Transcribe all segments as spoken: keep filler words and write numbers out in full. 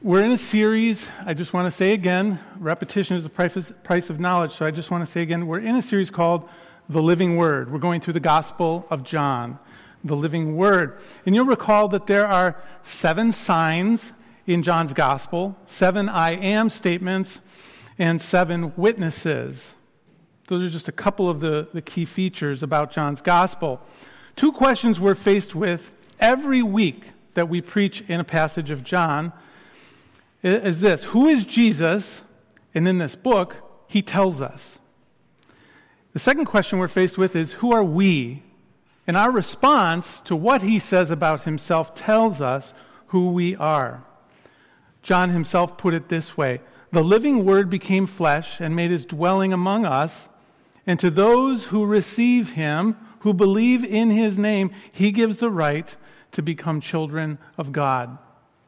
We're in a series, I just want to say again, repetition is the price price of knowledge, so I just want to say again, we're in a series called The Living Word. We're going through the Gospel of John, the Living Word. And you'll recall that there are seven signs in John's Gospel, seven I am statements, and seven witnesses. Those are just a couple of the, the key features about John's Gospel. Two questions we're faced with every week that we preach in a passage of John is this: who is Jesus? And in this book, he tells us. The second question we're faced with is, who are we? And our response to what he says about himself tells us who we are. John himself put it this way: the living Word became flesh and made his dwelling among us, and to those who receive him, who believe in his name, he gives the right to become children of God.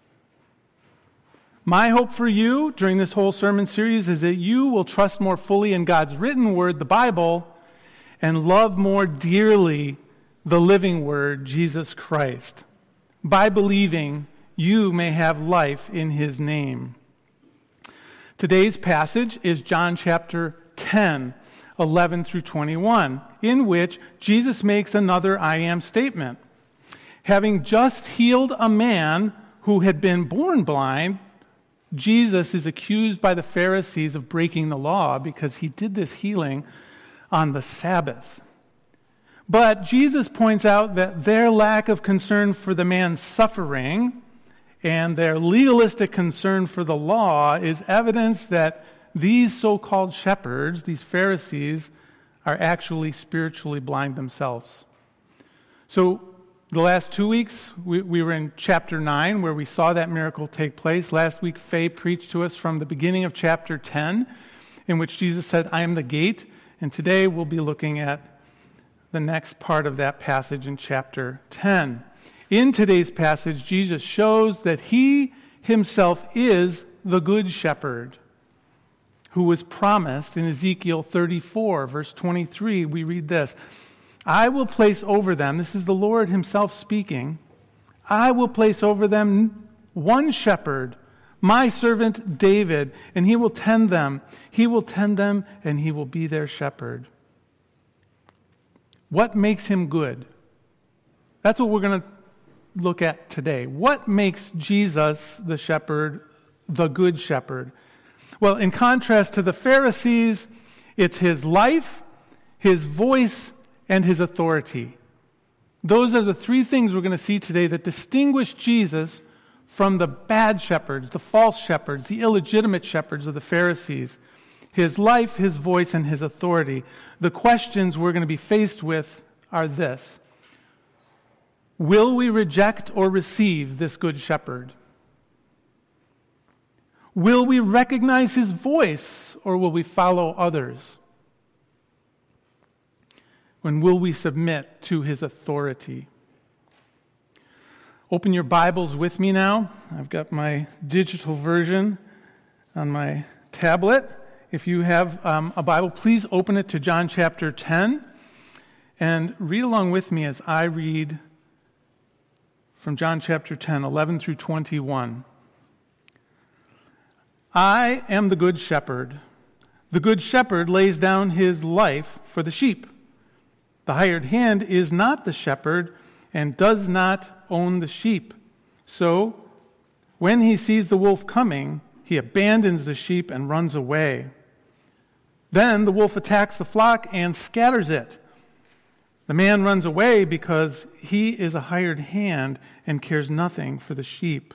My hope for you during this whole sermon series is that you will trust more fully in God's written word, the Bible, and love more dearly the living Word, Jesus Christ. By believing, you may have life in his name. Today's passage is John chapter ten, eleven through twenty-one, in which Jesus makes another I am statement. Having just healed a man who had been born blind, Jesus is accused by the Pharisees of breaking the law because he did this healing on the Sabbath. But Jesus points out that their lack of concern for the man's suffering and their legalistic concern for the law is evidence that these so-called shepherds, these Pharisees, are actually spiritually blind themselves. So the last two weeks, we, we were in chapter nine, where we saw that miracle take place. Last week, Faye preached to us from the beginning of chapter ten, in which Jesus said, I am the gate. And today we'll be looking at the next part of that passage in chapter ten. In today's passage, Jesus shows that he himself is the good shepherd who was promised in Ezekiel thirty-four, verse twenty-three. We read this: I will place over them, this is the Lord himself speaking, I will place over them one shepherd, my servant David, and he will tend them. He will tend them, and he will be their shepherd. What makes him good? That's what we're going to look at today. What makes Jesus the shepherd, the good shepherd? Well, in contrast to the Pharisees, it's his life, his voice, and his authority. Those are the three things we're going to see today that distinguish Jesus from the bad shepherds, the false shepherds, the illegitimate shepherds of the Pharisees. His life, his voice, and his authority. The questions we're going to be faced with are this: will we reject or receive this good shepherd? Will we recognize his voice, or will we follow others? When will we submit to his authority? Open your Bibles with me now. I've got my digital version on my tablet. If you have um, a Bible, please open it to John chapter ten and read along with me as I read from John chapter ten, eleven through twenty-one. I am the good shepherd. The good shepherd lays down his life for the sheep. The hired hand is not the shepherd and does not own the sheep. So, when he sees the wolf coming, he abandons the sheep and runs away. Then the wolf attacks the flock and scatters it. The man runs away because he is a hired hand and cares nothing for the sheep.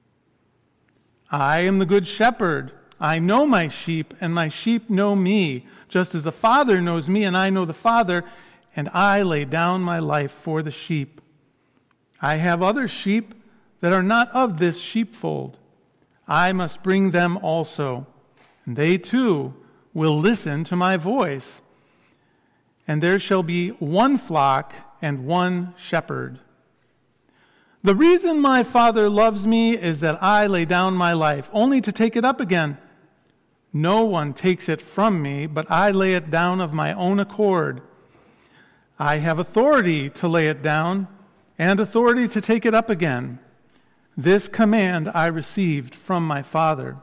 I am the good shepherd. I know my sheep, and my sheep know me, just as the Father knows me, and I know the Father, and I lay down my life for the sheep. I have other sheep that are not of this sheepfold. I must bring them also, and they too will listen to my voice. And there shall be one flock and one shepherd. The reason my Father loves me is that I lay down my life, only to take it up again. No one takes it from me, but I lay it down of my own accord. I have authority to lay it down and authority to take it up again. This command I received from my Father."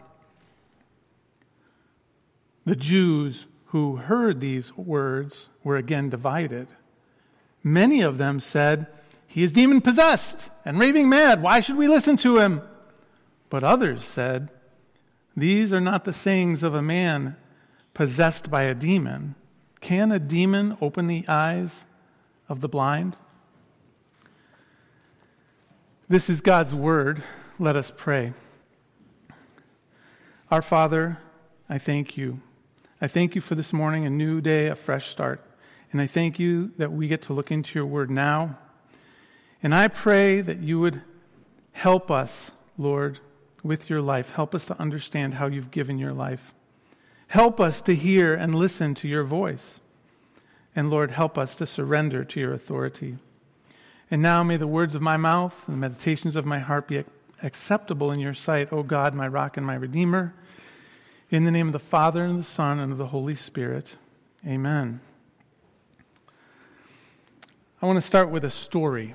The Jews who heard these words were again divided. Many of them said, "He is demon-possessed and raving mad. Why should we listen to him?" But others said, "These are not the sayings of a man possessed by a demon. Can a demon open the eyes of the blind?" This is God's word. Let us pray. Our Father, I thank you. I thank you for this morning, a new day, a fresh start. And I thank you that we get to look into your word now. And I pray that you would help us, Lord, with your life. Help us to understand how you've given your life. Help us to hear and listen to your voice. And Lord, help us to surrender to your authority. And now may the words of my mouth and the meditations of my heart be acceptable in your sight, O God, my rock and my redeemer. In the name of the Father, and of the Son, and of the Holy Spirit. Amen. I want to start with a story.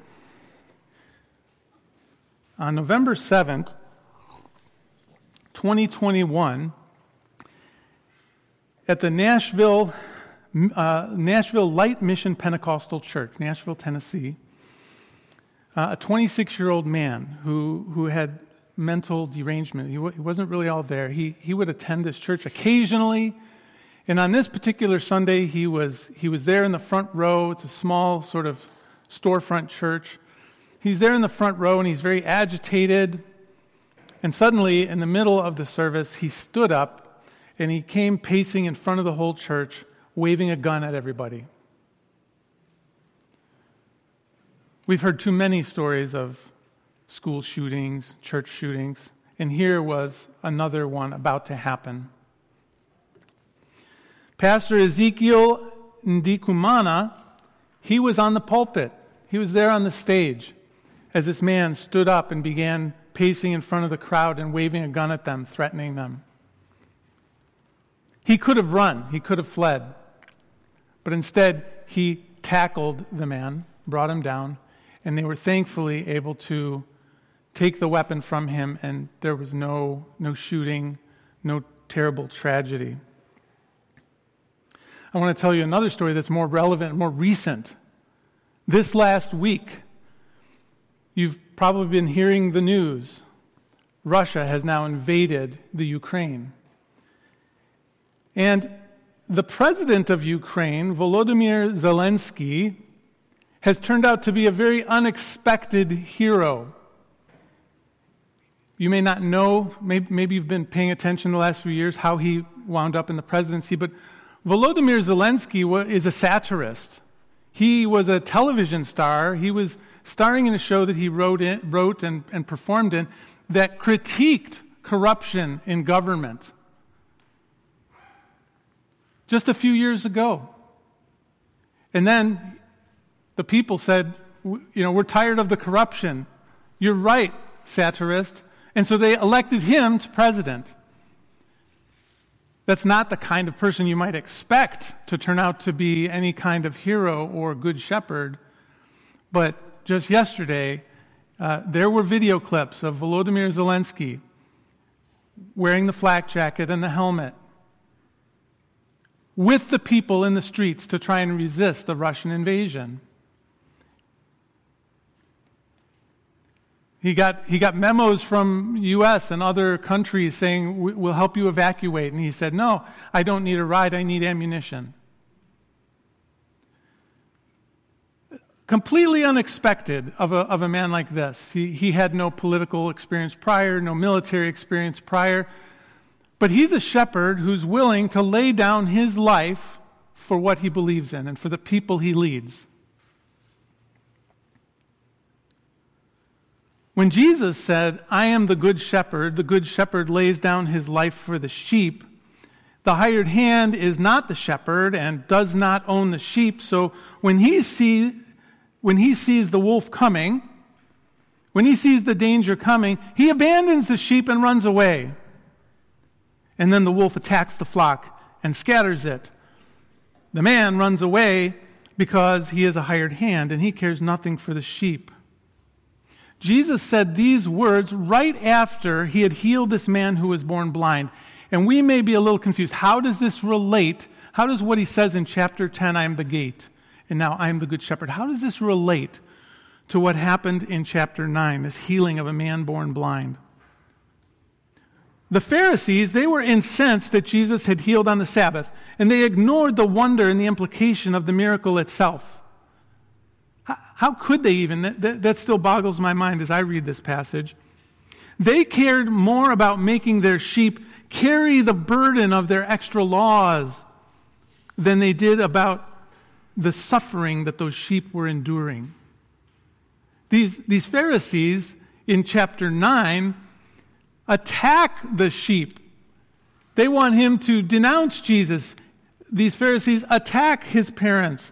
On November seventh, twenty twenty-one, at the Nashville, uh, Nashville Light Mission Pentecostal Church, Nashville, Tennessee, uh, a twenty-six-year-old man who, who had mental derangement. He, w- he wasn't really all there. He he would attend this church occasionally, and on this particular Sunday, he was he was there in the front row. It's a small sort of storefront church. He's there in the front row, and he's very agitated. And suddenly, in the middle of the service, he stood up, and he came pacing in front of the whole church, waving a gun at everybody. We've heard too many stories of school shootings, church shootings, and here was another one about to happen. Pastor Ezekiel Ndikumana, he was on the pulpit. He was there on the stage as this man stood up and began pacing in front of the crowd and waving a gun at them, threatening them. He could have run. He could have fled. But instead, he tackled the man, brought him down, and they were thankfully able to take the weapon from him, and there was no, no shooting, no terrible tragedy. I want to tell you another story that's more relevant, more recent. This last week, you've probably been hearing the news. Russia has now invaded the Ukraine. And the president of Ukraine, Volodymyr Zelensky, has turned out to be a very unexpected hero. You may not know, maybe, maybe you've been paying attention the last few years, how he wound up in the presidency, but Volodymyr Zelensky is a satirist. He was a television star. He was starring in a show that he wrote, in, wrote and, and performed in that critiqued corruption in government just a few years ago. And then the people said, you know, we're tired of the corruption. You're right, satirist. And so they elected him to president. That's not the kind of person you might expect to turn out to be any kind of hero or good shepherd. But just yesterday, uh, there were video clips of Volodymyr Zelensky wearing the flak jacket and the helmet with the people in the streets to try and resist the Russian invasion. He got he got memos from U S and other countries saying, we'll help you evacuate. And he said, no, I don't need a ride, I need ammunition. Completely unexpected of a, of a man like this. He, he had no political experience prior, no military experience prior. But he's a shepherd who's willing to lay down his life for what he believes in and for the people he leads. When Jesus said, I am the good shepherd, the good shepherd lays down his life for the sheep, the hired hand is not the shepherd and does not own the sheep. So when he sees, when he sees the wolf coming, when he sees the danger coming, he abandons the sheep and runs away. And then the wolf attacks the flock and scatters it. The man runs away because he is a hired hand and he cares nothing for the sheep. Jesus said these words right after he had healed this man who was born blind. And we may be a little confused. How does this relate? How does what he says in chapter ten, I am the gate, and now I am the good shepherd, how does this relate to what happened in chapter nine, this healing of a man born blind? The Pharisees, they were incensed that Jesus had healed on the Sabbath, and they ignored the wonder and the implication of the miracle itself. How could they even? That, that still boggles my mind as I read this passage. They cared more about making their sheep carry the burden of their extra laws than they did about the suffering that those sheep were enduring. These, these Pharisees in chapter nine attack the sheep. They want him to denounce Jesus. These Pharisees attack his parents.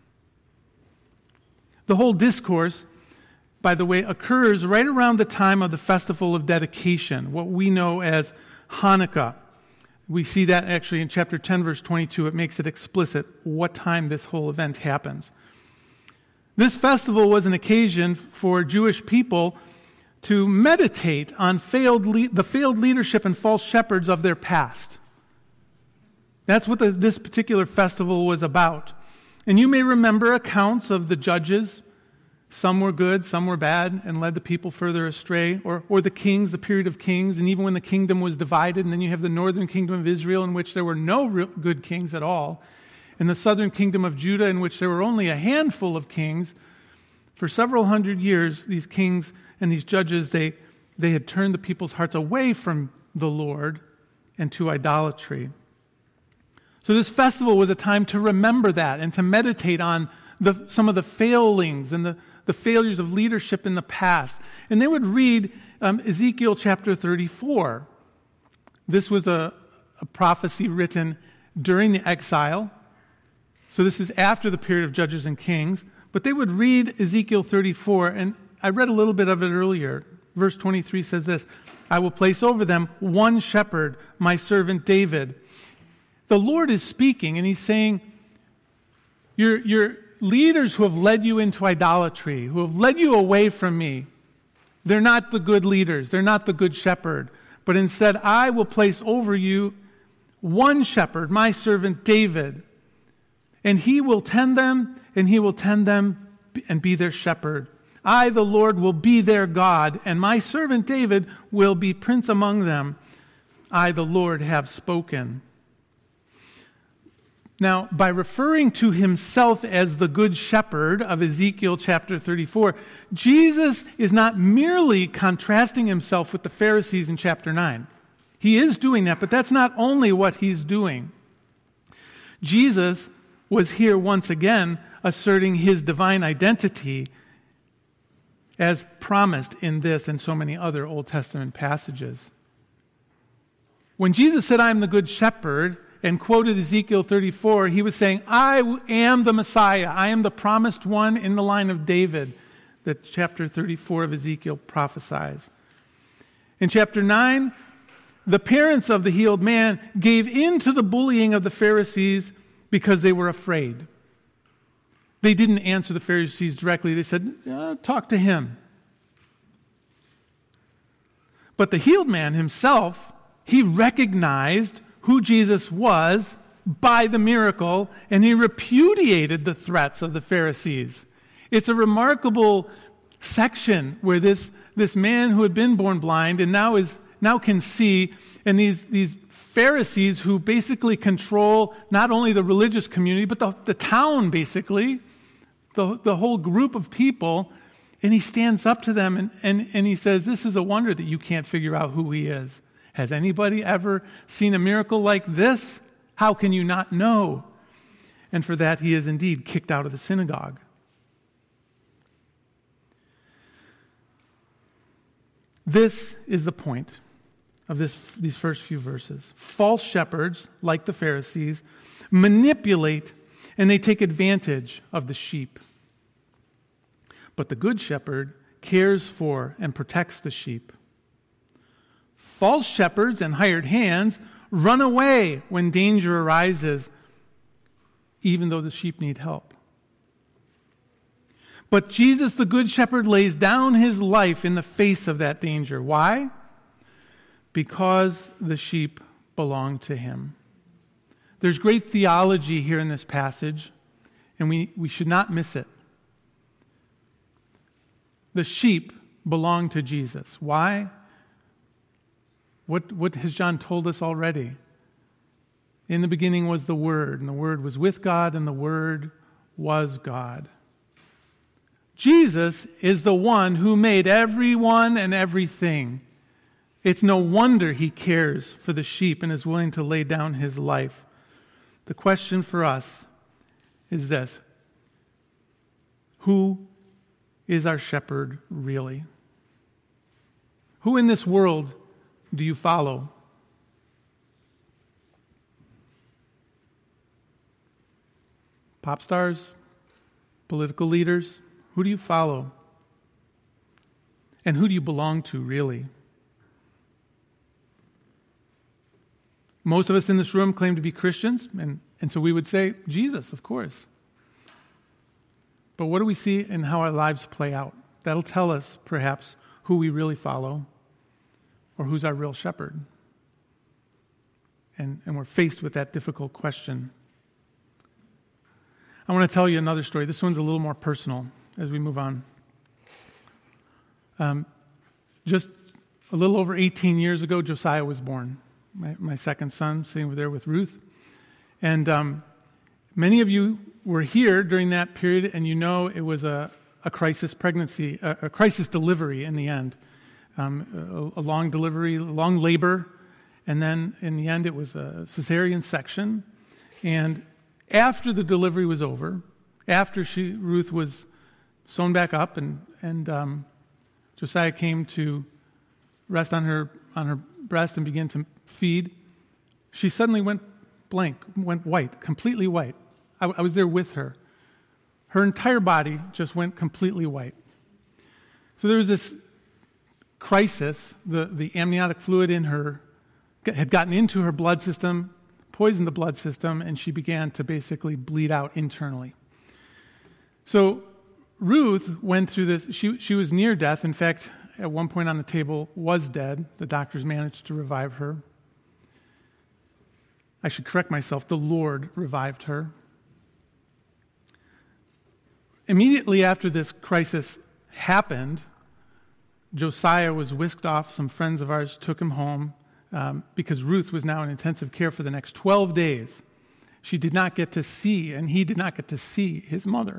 The whole discourse, by the way, occurs right around the time of the festival of dedication, what we know as Hanukkah. We see that actually in chapter ten, verse twenty-two. It makes it explicit what time this whole event happens. This festival was an occasion for Jewish people to meditate on failed le- the failed leadership and false shepherds of their past. That's what the, this particular festival was about. And you may remember accounts of the judges. Some were good, some were bad, and led the people further astray. Or, or the kings, the period of kings, and even when the kingdom was divided, and then you have the northern kingdom of Israel, in which there were no real good kings at all, and the southern kingdom of Judah, in which there were only a handful of kings. For several hundred years, these kings and these judges, they, they had turned the people's hearts away from the Lord and to idolatry. So this festival was a time to remember that and to meditate on the, some of the failings and the, the failures of leadership in the past. And they would read um, Ezekiel chapter thirty-four. This was a, a prophecy written during the exile. So this is after the period of Judges and Kings. But they would read Ezekiel thirty-four, and I read a little bit of it earlier. Verse twenty-three says this, I will place over them one shepherd, my servant David. The Lord is speaking, and he's saying, your, your leaders who have led you into idolatry, who have led you away from me, they're not the good leaders. They're not the good shepherd. But instead, I will place over you one shepherd, my servant David. And he will tend them, and he will tend them and be their shepherd. I, the Lord, will be their God, and my servant David will be prince among them. I, the Lord, have spoken. Now, by referring to himself as the good shepherd of Ezekiel chapter thirty-four, Jesus is not merely contrasting himself with the Pharisees in chapter nine. He is doing that, but that's not only what he's doing. Jesus was here once again asserting his divine identity as promised in this and so many other Old Testament passages. When Jesus said, I am the good shepherd, and quoted Ezekiel thirty-four, he was saying, I am the Messiah. I am the promised one in the line of David that chapter thirty-four of Ezekiel prophesies. In chapter nine, the parents of the healed man gave in to the bullying of the Pharisees because they were afraid. They didn't answer the Pharisees directly. They said, uh, talk to him. But the healed man himself, he recognized who Jesus was by the miracle, and he repudiated the threats of the Pharisees. It's a remarkable section where this, this man who had been born blind and now is now can see, and these, these Pharisees who basically control not only the religious community, but the, the town basically, the, the whole group of people, and he stands up to them and, and, and he says, this is a wonder that you can't figure out who he is. Has anybody ever seen a miracle like this? How can you not know? And for that, he is indeed kicked out of the synagogue. This is the point of this, these first few verses. False shepherds, like the Pharisees, manipulate and they take advantage of the sheep. But the good shepherd cares for and protects the sheep. False shepherds and hired hands run away when danger arises, even though the sheep need help. But Jesus, the Good Shepherd, lays down his life in the face of that danger. Why? Because the sheep belong to him. There's great theology here in this passage, and we, we should not miss it. The sheep belong to Jesus. Why? What, what has John told us already? In the beginning was the Word, and the Word was with God, and the Word was God. Jesus is the one who made everyone and everything. It's no wonder he cares for the sheep and is willing to lay down his life. The question for us is this: who is our shepherd really? Who in this world do you follow? Pop stars? Political leaders? Who do you follow? And who do you belong to, really? Most of us in this room claim to be Christians, and, and so we would say, Jesus, of course. But what do we see in how our lives play out? That'll tell us, perhaps, who we really follow or who's our real shepherd. And, and we're faced with that difficult question. I want to tell you another story. This one's a little more personal as we move on. Um, just a little over eighteen years ago, Josiah was born. My, my second son, sitting over there with Ruth. And um, many of you were here during that period, and you know it was a, a crisis pregnancy, a, a crisis delivery in the end. Um, a, a long delivery, long labor, and then in the end it was a cesarean section. And after the delivery was over, after she Ruth was sewn back up, and and um, Josiah came to rest on her on her breast and began to feed, she suddenly went blank, went white, completely white. I, I was there with her. Her entire body just went completely white. So there was this crisis. The, the amniotic fluid in her had gotten into her blood system, poisoned the blood system, and she began to basically bleed out internally. So Ruth went through this. She, she was near death. In fact, at one point on the table was dead. The doctors managed to revive her. I should correct myself. The Lord revived her. Immediately after this crisis happened, Josiah was whisked off. Some friends of ours took him home um, because Ruth was now in intensive care for the next twelve days. She did not get to see, and he did not get to see his mother.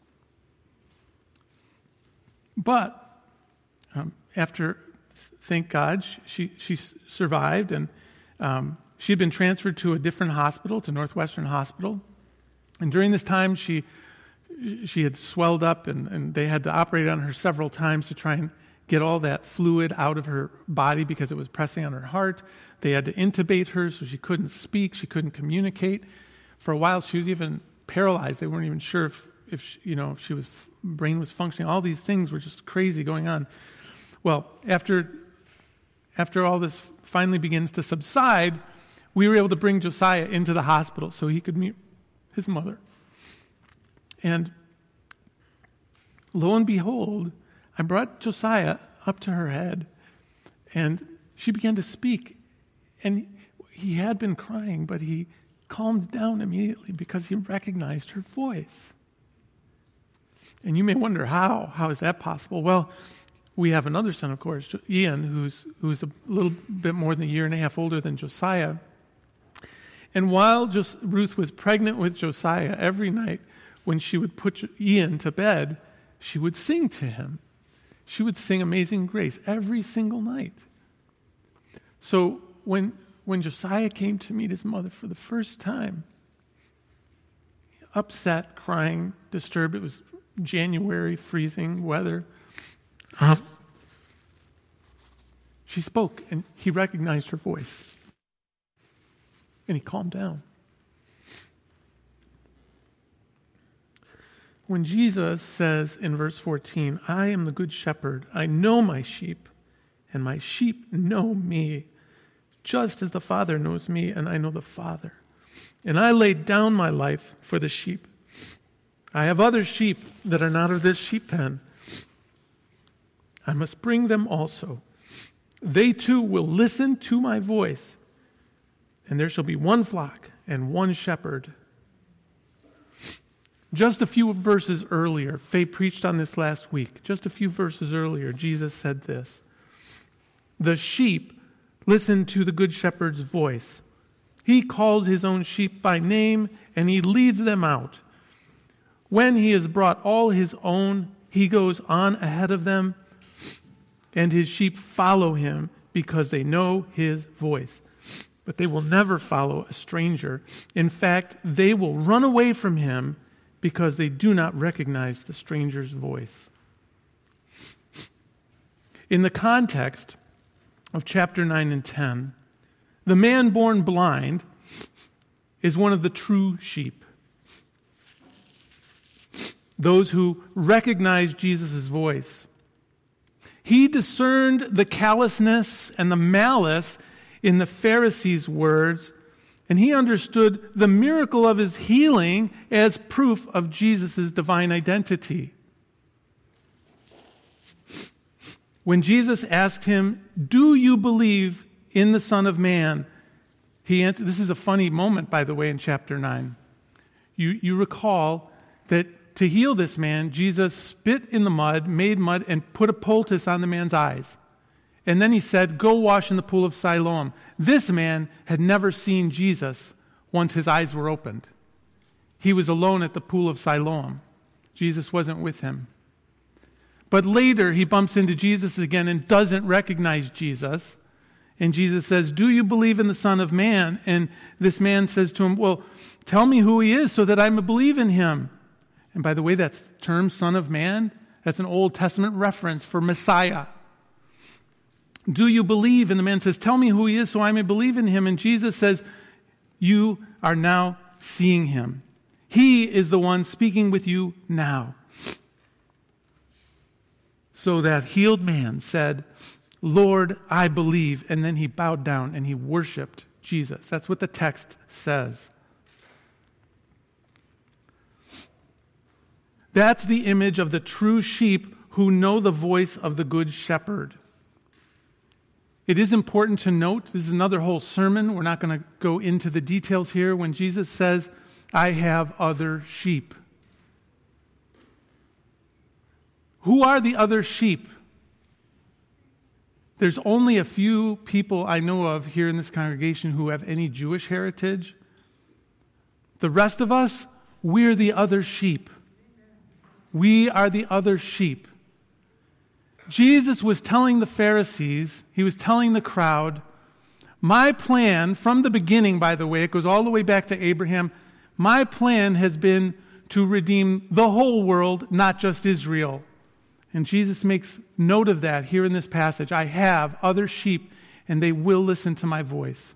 But um, after, thank God, she she survived, and um, she had been transferred to a different hospital, to Northwestern Hospital. And during this time, she she had swelled up, and, and they had to operate on her several times to try and get all that fluid out of her body because it was pressing on her heart. They had to intubate her so she couldn't speak, she couldn't communicate. For a while, she was even paralyzed. They weren't even sure if, if she, you know, if she was brain was functioning. All these things were just crazy going on. Well, after after all this finally begins to subside, we were able to bring Josiah into the hospital so he could meet his mother. And lo and behold, I brought Josiah up to her head, and she began to speak. And he had been crying, but he calmed down immediately because he recognized her voice. And you may wonder, how? How is that possible? Well, we have another son, of course, Ian, who's who's a little bit more than a year and a half older than Josiah. And while just Ruth was pregnant with Josiah, every night when she would put Ian to bed, she would sing to him. She would sing Amazing Grace every single night. So when when Josiah came to meet his mother for the first time, upset, crying, disturbed, it was January, freezing weather, uh, she spoke, and he recognized her voice. And he calmed down. When Jesus says in verse fourteen, I am the good shepherd, I know my sheep, and my sheep know me, just as the Father knows me, and I know the Father. And I laid down my life for the sheep. I have other sheep that are not of this sheep pen. I must bring them also. They too will listen to my voice, and there shall be one flock and one shepherd. Just a few verses earlier, Faye preached on this last week. Just a few verses earlier, Jesus said this. The sheep listen to the good shepherd's voice. He calls his own sheep by name, and he leads them out. When he has brought all his own, he goes on ahead of them, and his sheep follow him because they know his voice. But they will never follow a stranger. In fact, they will run away from him because they do not recognize the stranger's voice. In the context of chapter nine and ten, the man born blind is one of the true sheep. Those who recognize Jesus' voice. He discerned the callousness and the malice in the Pharisees' words, and he understood the miracle of his healing as proof of Jesus' divine identity. When Jesus asked him, "Do you believe in the Son of Man?" He answered, this is a funny moment, by the way, in chapter nine. You, you recall that to heal this man, Jesus spit in the mud, made mud, and put a poultice on the man's eyes. And then he said, "Go wash in the pool of Siloam." This man had never seen Jesus once his eyes were opened. He was alone at the pool of Siloam. Jesus wasn't with him. But later he bumps into Jesus again and doesn't recognize Jesus. And Jesus says, "Do you believe in the Son of Man?" And this man says to him, "Well, tell me who he is so that I may believe in him." And by the way, that term, Son of Man, that's an Old Testament reference for Messiah. "Do you believe?" And the man says, "Tell me who he is so I may believe in him." And Jesus says, "You are now seeing him. He is the one speaking with you now." So that healed man said, "Lord, I believe." And then he bowed down and he worshiped Jesus. That's what the text says. That's the image of the true sheep who know the voice of the good shepherd. It is important to note, this is another whole sermon, we're not going to go into the details here, when Jesus says, "I have other sheep." Who are the other sheep? There's only a few people I know of here in this congregation who have any Jewish heritage. The rest of us, we're the other sheep. We are the other sheep. Jesus was telling the Pharisees, he was telling the crowd, my plan from the beginning, by the way, it goes all the way back to Abraham, my plan has been to redeem the whole world, not just Israel. And Jesus makes note of that here in this passage. I have other sheep, and they will listen to my voice.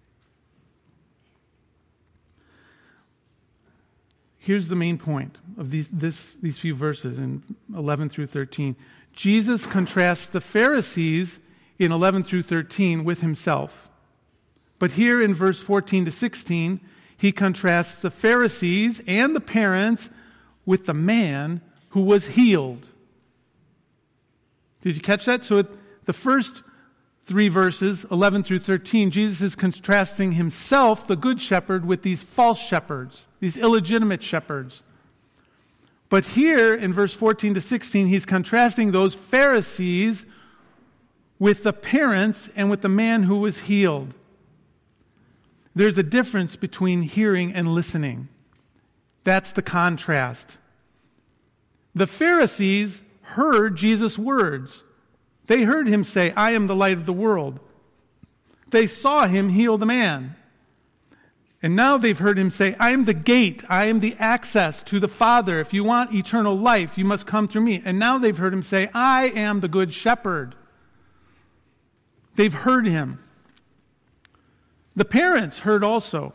Here's the main point of these, this, these few verses in eleven through thirteen. Jesus contrasts the Pharisees in eleven through thirteen with himself. But here in verse fourteen to sixteen, he contrasts the Pharisees and the parents with the man who was healed. Did you catch that? So it, the first three verses, eleven through thirteen, Jesus is contrasting himself, the good shepherd, with these false shepherds, these illegitimate shepherds. But here in verse fourteen to sixteen, he's contrasting those Pharisees with the parents and with the man who was healed. There's a difference between hearing and listening. That's the contrast. The Pharisees heard Jesus' words. They heard him say, I am the light of the world. They saw him heal the man. And now they've heard him say, I am the gate. I am the access to the Father. If you want eternal life, you must come through me. And now they've heard him say, I am the good shepherd. They've heard him. The parents heard also.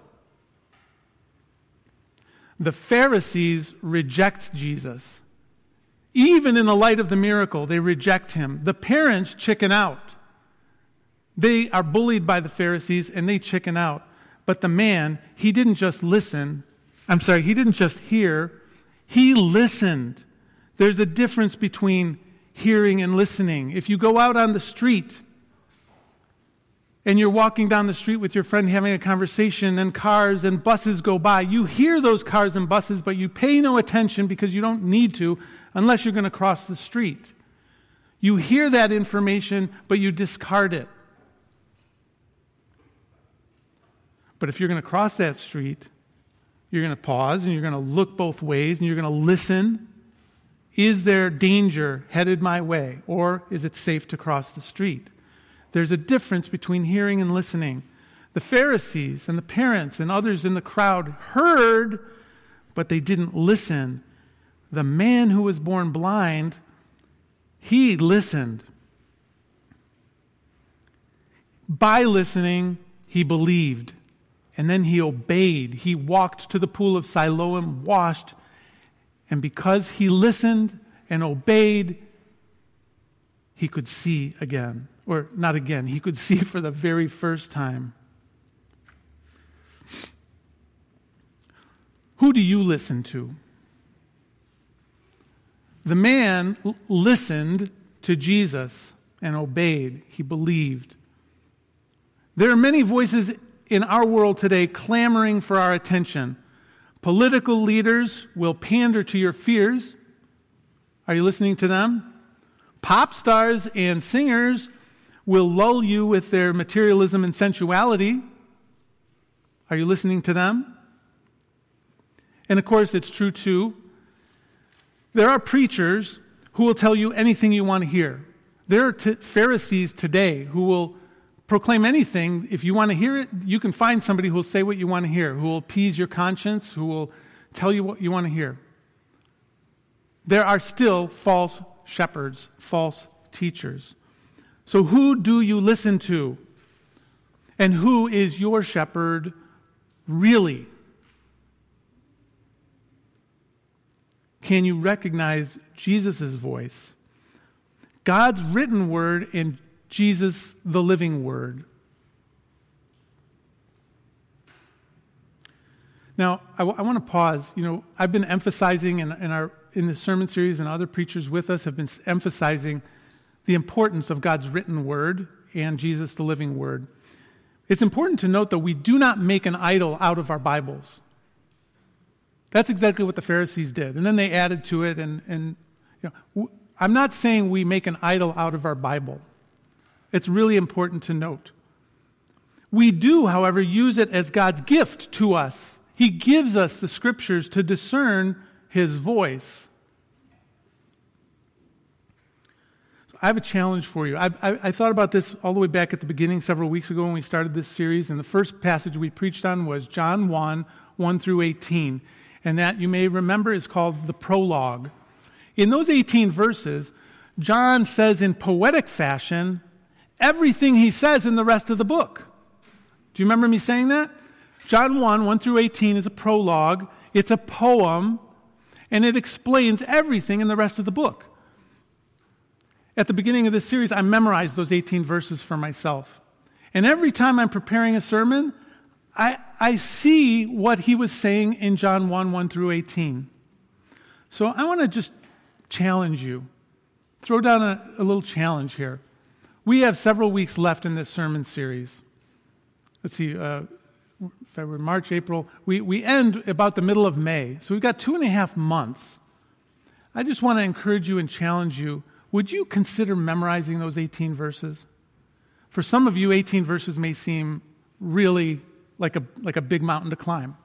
The Pharisees reject Jesus. Even in the light of the miracle, they reject him. The parents chicken out. They are bullied by the Pharisees and they chicken out. But the man, he didn't just listen. I'm sorry, he didn't just hear. He listened. There's a difference between hearing and listening. If you go out on the street and you're walking down the street with your friend having a conversation and cars and buses go by, you hear those cars and buses, but you pay no attention because you don't need to unless you're going to cross the street. You hear that information, but you discard it. But if you're going to cross that street, you're going to pause and you're going to look both ways and you're going to listen. Is there danger headed my way, or is it safe to cross the street? There's a difference between hearing and listening. The Pharisees and the parents and others in the crowd heard, but they didn't listen. The man who was born blind, he listened. By listening, he believed. And then he obeyed. He walked to the pool of Siloam, washed, and because he listened and obeyed, he could see again. Or not again, he could see for the very first time. Who do you listen to? The man l- listened to Jesus and obeyed. He believed. There are many voices in our world today clamoring for our attention. Political leaders will pander to your fears. Are you listening to them? Pop stars and singers will lull you with their materialism and sensuality. Are you listening to them? And of course, it's true too. There are preachers who will tell you anything you want to hear. There are t- Pharisees today who will proclaim anything. If you want to hear it, you can find somebody who will say what you want to hear, who will appease your conscience, who will tell you what you want to hear. There are still false shepherds, false teachers. So who do you listen to? And who is your shepherd really? Can you recognize Jesus' voice? God's written word and Jesus, the living word. Now, I, w- I want to pause. You know, I've been emphasizing in, in our in this sermon series, and other preachers with us have been emphasizing the importance of God's written word and Jesus, the living word. It's important to note that we do not make an idol out of our Bibles. That's exactly what the Pharisees did. And then they added to it. And, and you know, w- I'm not saying we make an idol out of our Bible. It's really important to note. We do, however, use it as God's gift to us. He gives us the scriptures to discern his voice. So I have a challenge for you. I, I, I thought about this all the way back at the beginning several weeks ago when we started this series, and the first passage we preached on was John one, one through eighteen. And that, you may remember, is called the prologue. In those eighteen verses, John says in poetic fashion everything he says in the rest of the book. Do you remember me saying that? John one, one through eighteen is a prologue. It's a poem, and it explains everything in the rest of the book. At the beginning of this series, I memorized those eighteen verses for myself. And every time I'm preparing a sermon, I, I see what he was saying in John one, one through eighteen. So I want to just challenge you. Throw down a, a little challenge here. We have several weeks left in this sermon series. Let's see, uh, February, March, April. We, we end about the middle of May. So we've got two and a half months. I just want to encourage you and challenge you. Would you consider memorizing those eighteen verses? For some of you, eighteen verses may seem really like a, like a big mountain to climb.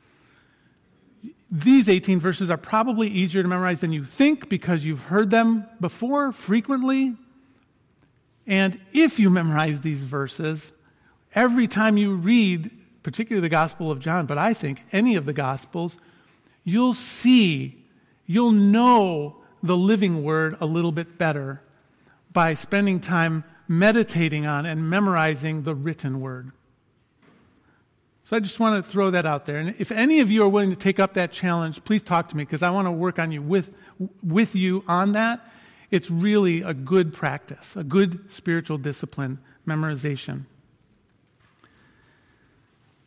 These eighteen verses are probably easier to memorize than you think because you've heard them before, frequently. And if you memorize these verses, every time you read, particularly the Gospel of John, but I think any of the Gospels, you'll see, you'll know the living word a little bit better by spending time meditating on and memorizing the written word. So I just want to throw that out there. And if any of you are willing to take up that challenge, please talk to me because I want to work on you with, with you on that. It's really a good practice, a good spiritual discipline, memorization.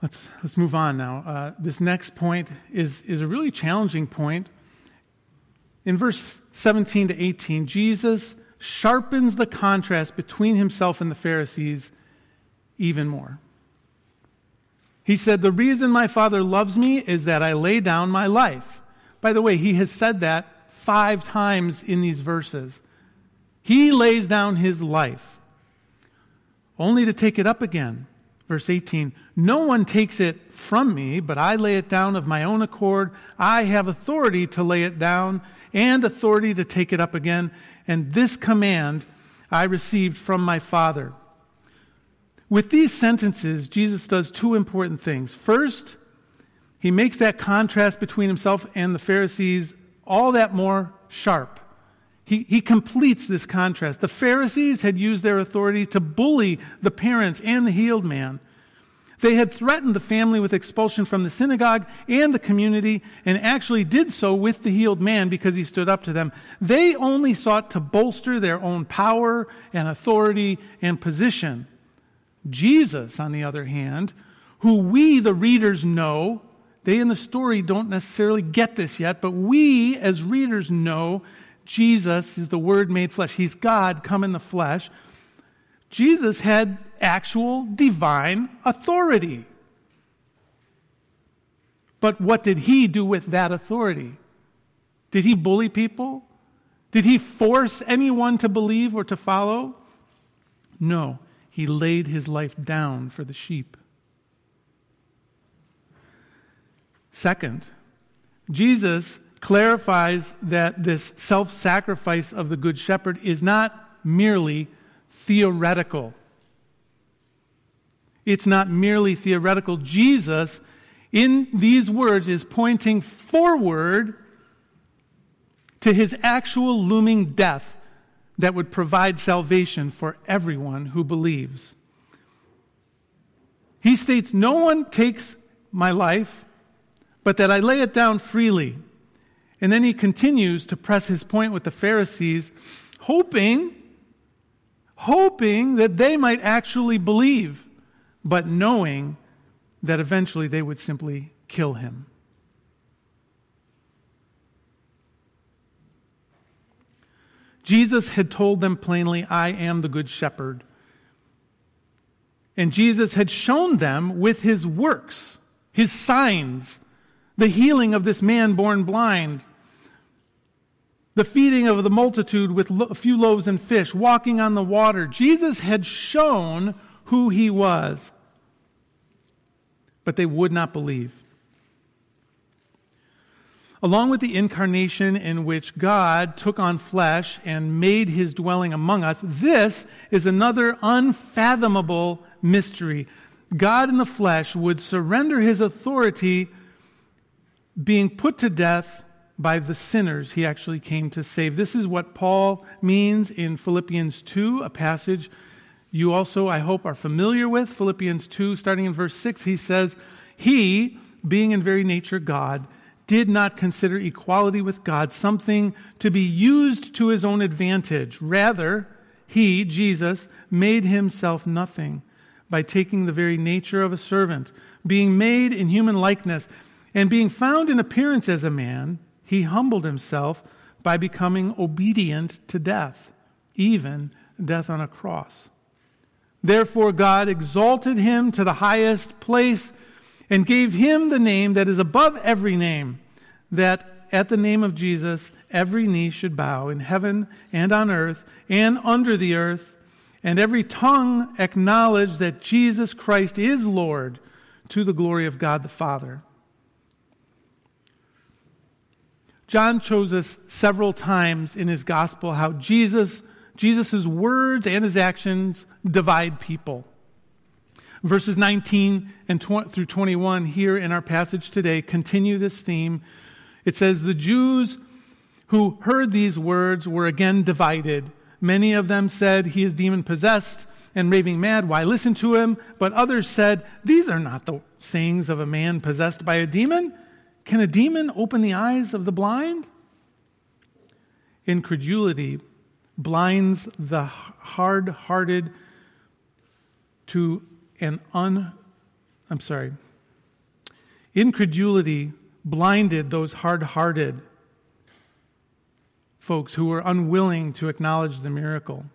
Let's let's move on now. Uh, this next point is, is a really challenging point. In verse seventeen to eighteen, Jesus sharpens the contrast between himself and the Pharisees even more. He said, "The reason my Father loves me is that I lay down my life." By the way, he has said that five times in these verses. He lays down his life, only to take it up again. Verse eighteen, "No one takes it from me, but I lay it down of my own accord. I have authority to lay it down and authority to take it up again. And this command I received from my Father." With these sentences, Jesus does two important things. First, he makes that contrast between himself and the Pharisees all that more sharp. He, he completes this contrast. The Pharisees had used their authority to bully the parents and the healed man. They had threatened the family with expulsion from the synagogue and the community, and actually did so with the healed man because he stood up to them. They only sought to bolster their own power and authority and position. Jesus, on the other hand, who we, the readers, know, they in the story don't necessarily get this yet, but we as readers know Jesus is the Word made flesh. He's God come in the flesh. Jesus had actual divine authority. But what did he do with that authority? Did he bully people? Did he force anyone to believe or to follow? No, he laid his life down for the sheep. Second, Jesus clarifies that this self-sacrifice of the Good Shepherd is not merely theoretical. It's not merely theoretical. Jesus, in these words, is pointing forward to his actual looming death that would provide salvation for everyone who believes. He states, "No one takes my life, but that I lay it down freely." And then he continues to press his point with the Pharisees, hoping, hoping that they might actually believe, but knowing that eventually they would simply kill him. Jesus had told them plainly, "I am the Good Shepherd." And Jesus had shown them with his works, his signs, the healing of this man born blind, the feeding of the multitude with a few loaves and fish, walking on the water. Jesus had shown who he was, but they would not believe. Along with the incarnation in which God took on flesh and made his dwelling among us, this is another unfathomable mystery. God in the flesh would surrender his authority, being put to death by the sinners he actually came to save. This is what Paul means in Philippians two, a passage you also, I hope, are familiar with. Philippians two, starting in verse six, he says, "He, being in very nature God, did not consider equality with God something to be used to his own advantage. Rather, he, Jesus, made himself nothing by taking the very nature of a servant, being made in human likeness, and being found in appearance as a man, he humbled himself by becoming obedient to death, even death on a cross. Therefore God exalted him to the highest place and gave him the name that is above every name, that at the name of Jesus every knee should bow in heaven and on earth and under the earth, and every tongue acknowledge that Jesus Christ is Lord, to the glory of God the Father." John shows us several times in his gospel how Jesus, Jesus' words and his actions divide people. Verses nineteen and tw- through twenty-one here in our passage today continue this theme. It says, "The Jews who heard these words were again divided. Many of them said, 'He is demon-possessed and raving mad. Why listen to him?' But others said, 'These are not the sayings of a man possessed by a demon. Can a demon open the eyes of the blind?' Incredulity blinds the hard-hearted to an un... I'm sorry. Incredulity blinded those hard-hearted folks who were unwilling to acknowledge the miracle.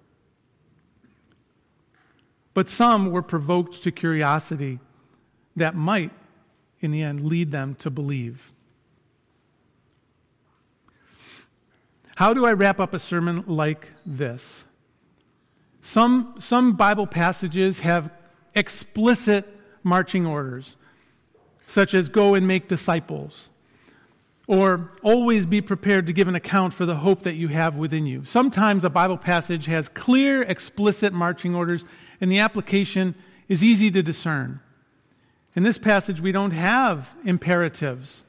But some were provoked to curiosity that might, in the end, lead them to believe. How do I wrap up a sermon like this? Some, some Bible passages have explicit marching orders, such as go and make disciples, or always be prepared to give an account for the hope that you have within you. Sometimes a Bible passage has clear, explicit marching orders, and the application is easy to discern. In this passage, we don't have imperatives.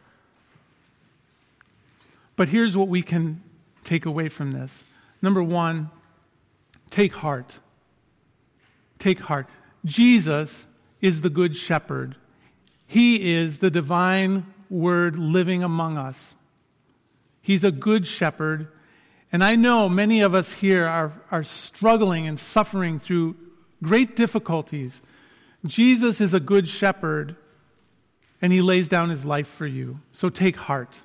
But here's what we can take away from this. Number one, take heart. Take heart. Jesus is the good shepherd. He is the divine word living among us. He's a good shepherd. And I know many of us here are, are struggling and suffering through great difficulties. Jesus is a good shepherd, and he lays down his life for you. So take heart.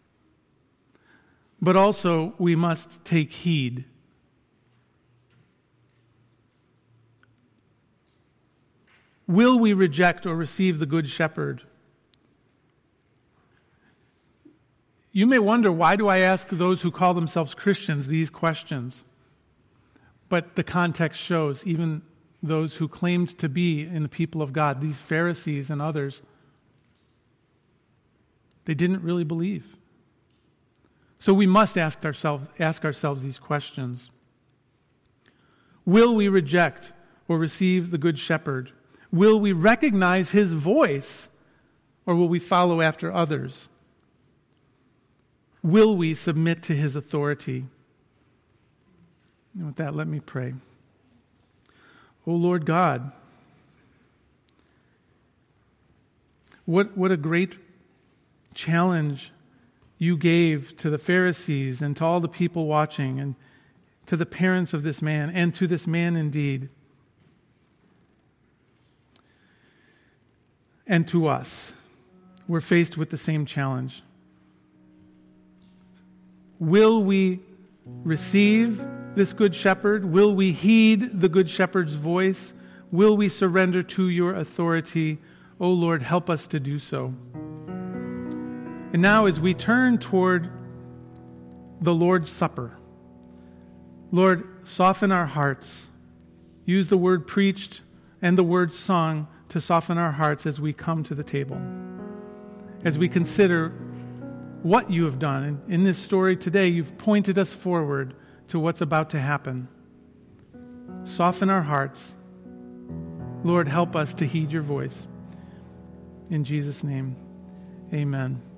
But also, we must take heed. Will we reject or receive the good shepherd? You may wonder, why do I ask those who call themselves Christians these questions? But the context shows, even those who claimed to be in the people of God, these Pharisees and others, they didn't really believe. So we must ask ourselves, ask ourselves these questions. Will we reject or receive the good shepherd? Will we recognize his voice, or will we follow after others? Will we submit to his authority? And with that, let me pray. O Lord God, what, what a great challenge you gave to the Pharisees and to all the people watching, and to the parents of this man, and to this man indeed, and to us. We're faced with the same challenge. Will we receive this good shepherd? Will we heed the good shepherd's voice? Will we surrender to your authority? O Lord, help us to do so. And now as we turn toward the Lord's Supper, Lord, soften our hearts. Use the word preached and the word sung to soften our hearts as we come to the table. As we consider what you have done. And in this story today, you've pointed us forward to what's about to happen. Soften our hearts. Lord, help us to heed your voice. In Jesus' name, amen.